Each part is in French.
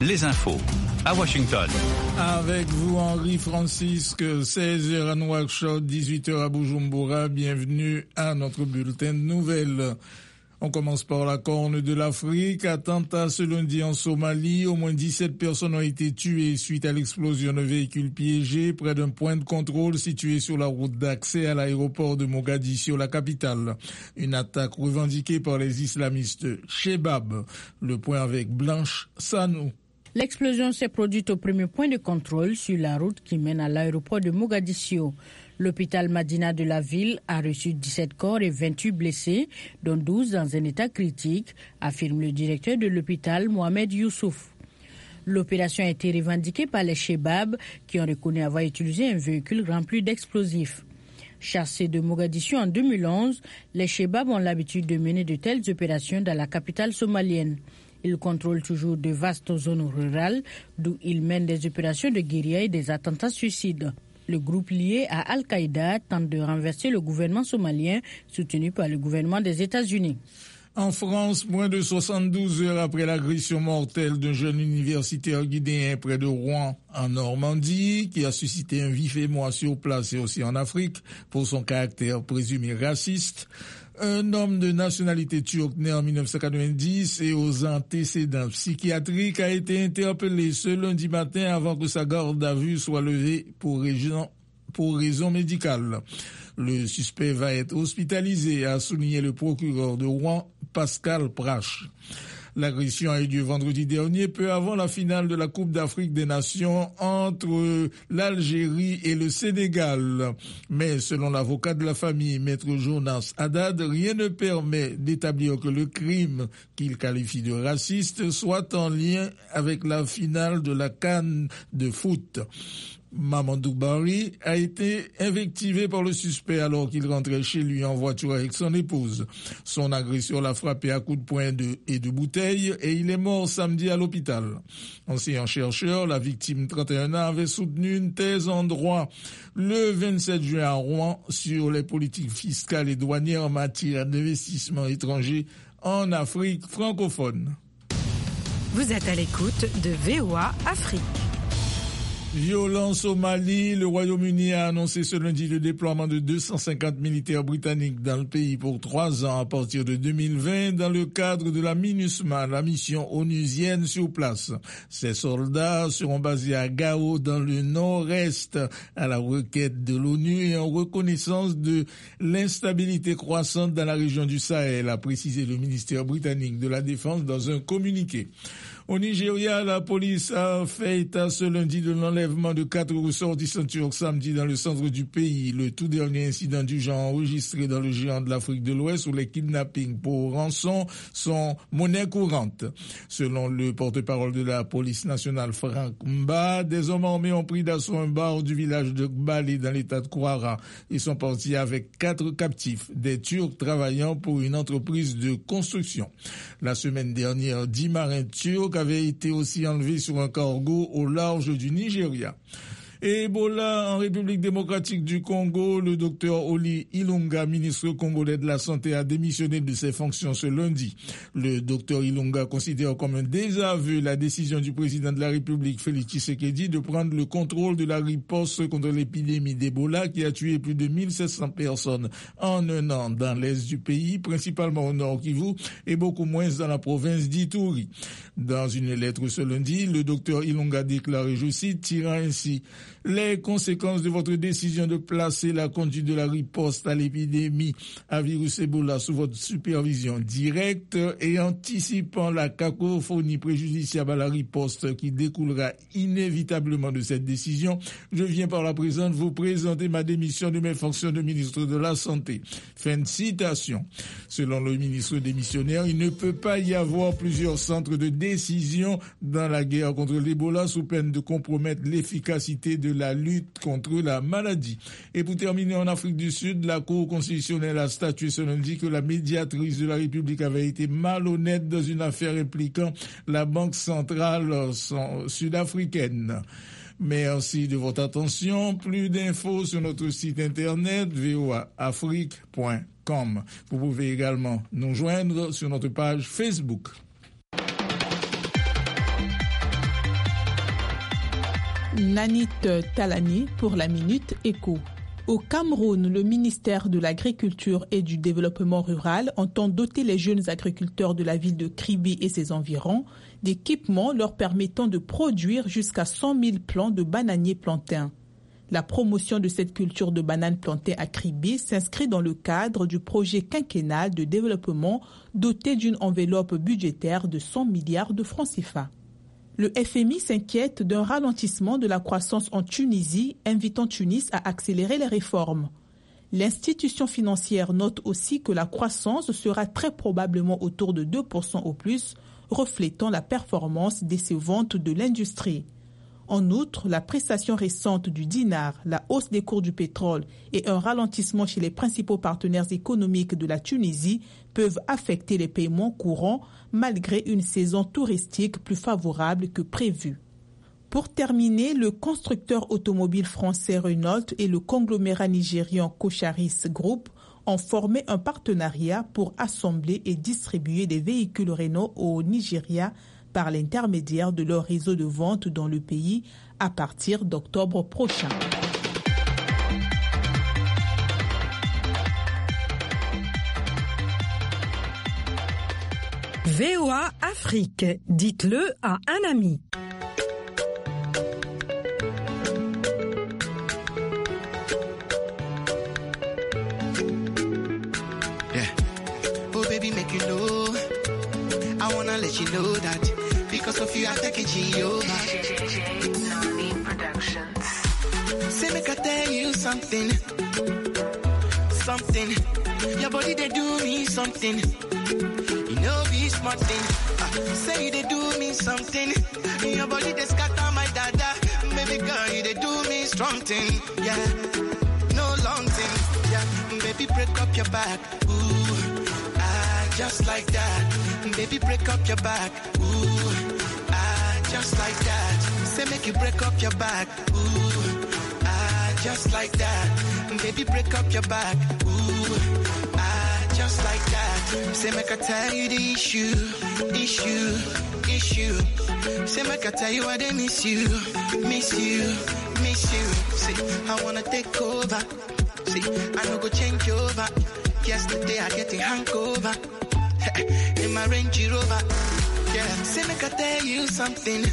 Les infos à Washington. Avec vous, Henri Francisque, 16h à Nouakchott, 18h à Bujumbura. Bienvenue à notre bulletin de nouvelles. On commence par la Corne de l'Afrique. Attentat ce lundi en Somalie. Au moins 17 personnes ont été tuées suite à l'explosion d'un véhicule piégé près d'un point de contrôle situé sur la route d'accès à l'aéroport de Mogadiscio, la capitale. Une attaque revendiquée par les islamistes Shebab. Le point avec Blanche Sanou. L'explosion s'est produite au premier point de contrôle sur la route qui mène à l'aéroport de Mogadiscio. L'hôpital Madina de la ville a reçu 17 corps et 28 blessés, dont 12 dans un état critique, affirme le directeur de l'hôpital, Mohamed Youssouf. L'opération a été revendiquée par les Shebab qui ont reconnu avoir utilisé un véhicule rempli d'explosifs. Chassés de Mogadiscio en 2011, les Shebab ont l'habitude de mener de telles opérations dans la capitale somalienne. Ils contrôlent toujours de vastes zones rurales d'où ils mènent des opérations de guérilla et des attentats suicides. Le groupe lié à Al-Qaïda tente de renverser le gouvernement somalien soutenu par le gouvernement des États-Unis. En France, moins de 72 heures après l'agression mortelle d'un jeune universitaire guinéen près de Rouen, en Normandie, qui a suscité un vif émoi sur place et aussi en Afrique pour son caractère présumé raciste, un homme de nationalité turque né en 1990 et aux antécédents psychiatriques a été interpellé ce lundi matin avant que sa garde à vue soit levée pour raison médicale. Le suspect va être hospitalisé, a souligné le procureur de Rouen, Pascal Prache. L'agression a eu lieu vendredi dernier, peu avant la finale de la Coupe d'Afrique des Nations entre l'Algérie et le Sénégal. Mais selon l'avocat de la famille, Maître Jonas Haddad, rien ne permet d'établir que le crime qu'il qualifie de raciste soit en lien avec la finale de la CAN de foot. Mamadou Bari a été invectivé par le suspect alors qu'il rentrait chez lui en voiture avec son épouse. Son agresseur l'a frappé à coups de poing et de bouteille et il est mort samedi à l'hôpital. Ancien chercheur, la victime, 31 ans, avait soutenu une thèse en droit le 27 juin à Rouen sur les politiques fiscales et douanières en matière d'investissement étranger en Afrique francophone. Vous êtes à l'écoute de VOA Afrique. Violence au Mali, le Royaume-Uni a annoncé ce lundi le déploiement de 250 militaires britanniques dans le pays pour 3 ans à partir de 2020 dans le cadre de la MINUSMA, la mission onusienne sur place. Ces soldats seront basés à Gao dans le nord-est à la requête de l'ONU et en reconnaissance de l'instabilité croissante dans la région du Sahel, a précisé le ministère britannique de la Défense dans un communiqué. Au Nigeria, la police a fait état ce lundi de l'enlèvement de 4 ressortissants turcs samedi dans le centre du pays. Le tout dernier incident du genre enregistré dans le géant de l'Afrique de l'Ouest où les kidnappings pour rançon sont monnaie courante. Selon le porte-parole de la police nationale, Frank Mba, des hommes armés ont pris d'assaut un bar du village de Gbali dans l'état de Kwara. Ils sont partis avec 4 captifs, des Turcs travaillant pour une entreprise de construction. La semaine dernière, 10 marins turcs avait été aussi enlevé sur un cargo au large du Nigeria. Et Ebola en République démocratique du Congo, le docteur Oli Ilunga, ministre congolais de la Santé, a démissionné de ses fonctions ce lundi. Le docteur Ilunga considère comme un désaveu la décision du président de la République, Félix Tshisekedi, de prendre le contrôle de la riposte contre l'épidémie d'Ebola qui a tué plus de 1700 personnes en un an dans l'est du pays, principalement au nord Kivu et beaucoup moins dans la province d'Ituri. Dans une lettre ce lundi, le docteur Ilunga déclare, je cite, tirant ainsi les conséquences de votre décision de placer la conduite de la riposte à l'épidémie à virus Ebola sous votre supervision directe et anticipant la cacophonie préjudiciable à la riposte qui découlera inévitablement de cette décision, je viens par la présente vous présenter ma démission de mes fonctions de ministre de la Santé. Fin de citation. Selon le ministre démissionnaire, il ne peut pas y avoir plusieurs centres de décision dans la guerre contre l'Ebola sous peine de compromettre l'efficacité de la lutte contre la maladie. Et pour terminer, en Afrique du Sud, la Cour constitutionnelle a statué ce lundi que la médiatrice de la République avait été malhonnête dans une affaire impliquant la Banque centrale sud-africaine. Merci de votre attention. Plus d'infos sur notre site internet voaafrique.com. Vous pouvez également nous joindre sur notre page Facebook. Nanit Talani pour la Minute Éco. Au Cameroun, le ministère de l'Agriculture et du Développement rural entend doter les jeunes agriculteurs de la ville de Kribi et ses environs d'équipements leur permettant de produire jusqu'à 100 000 plants de bananiers plantains. La promotion de cette culture de bananes plantées à Kribi s'inscrit dans le cadre du projet quinquennal de développement doté d'une enveloppe budgétaire de 100 milliards de francs CFA. Le FMI s'inquiète d'un ralentissement de la croissance en Tunisie, invitant Tunis à accélérer les réformes. L'institution financière note aussi que la croissance sera très probablement autour de 2% au plus, reflétant la performance décevante de l'industrie. En outre, la prestation récente du dinar, la hausse des cours du pétrole et un ralentissement chez les principaux partenaires économiques de la Tunisie peuvent affecter les paiements courants malgré une saison touristique plus favorable que prévu. Pour terminer, le constructeur automobile français Renault et le conglomérat nigérian Kocharis Group ont formé un partenariat pour assembler et distribuer des véhicules Renault au Nigeria par l'intermédiaire de leur réseau de vente dans le pays à partir d'octobre prochain. VOA Afrique, dites-le à un ami. Yeah. Oh baby, make you know. I wanna let you know that because of you I take it over. Say make I tell you something. Your body they do me something. You know be smart thing. Say they do me something. Your body they scatter my dada. Baby girl, you they do me strong thing. Yeah, no long thing. Yeah, baby break up your back. Ooh, just like that. Baby break up your back. Ooh, just like that. Say make you break up your back. Ooh, just like that. Baby break up your back. Ooh, just like that. Say make I tell you the issue. Say make I tell you why they miss you. See, I wanna take over. See, I no go change over. Yesterday I get a hangover. In my Range Rover. Yeah, say make I tell you something.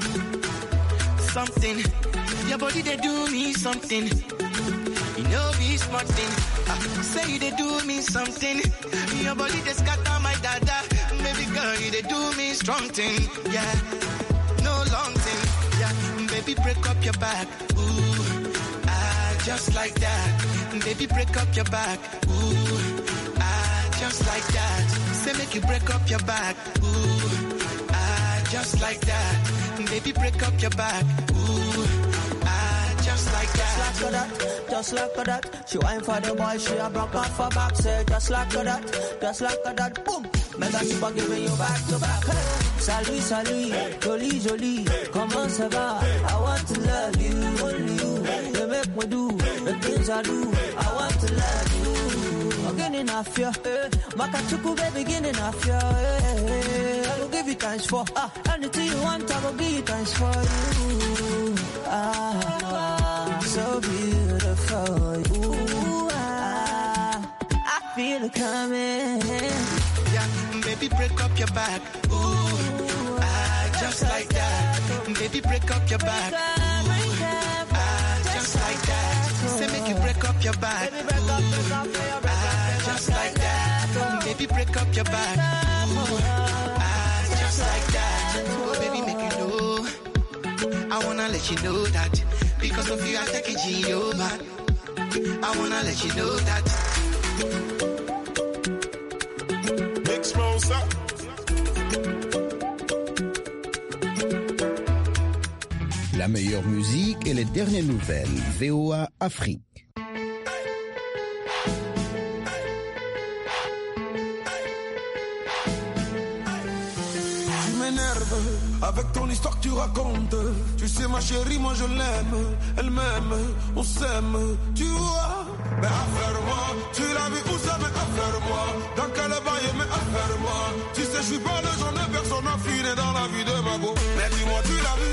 Your body they do me something. You know be smart thing. Say they do me something. Your body they scatter my dada. Baby girl, you they do me strong thing. Yeah, no long thing. Yeah, baby break up your back. Ooh, just like that. Baby break up your back. Ooh, just like that. Say make you break up your back. Ooh, just like that. Baby break up your back. Ooh, just like that. Just like that. She whine for the boy, she a broke off her back. Say just like that. Boom. Mega super giving you back to back. Hey. Salut, jolie. Comment ça va? I want to love you, only you. You make me do the things I do. I want to love you. I'm getting off you. Makachuku baby, getting off you. I will give you thanks for anything you want. I will give you thanks for you. So beautiful. Ooh, I feel it coming. Yeah, baby, break up your back. Ooh, just like that. Baby, break up your back. Ooh, just like that. Say make you break up your back. Ooh, just like that. Baby, break up your back. Ooh, just like that. Oh, baby, make you know. I wanna let you know that because of you I take it over. I wanna let you know that. La meilleure musique et les dernières nouvelles. VOA Afrique. Tu m'énerves avec ton histoire que tu racontes. Tu sais ma chérie, moi je l'aime. Elle m'aime, on s'aime. Tu vois, mais affaire-moi. Tu l'as vu où ça, mais affaire-moi. Dans quel bail, mais affaire-moi. Tu sais je suis pas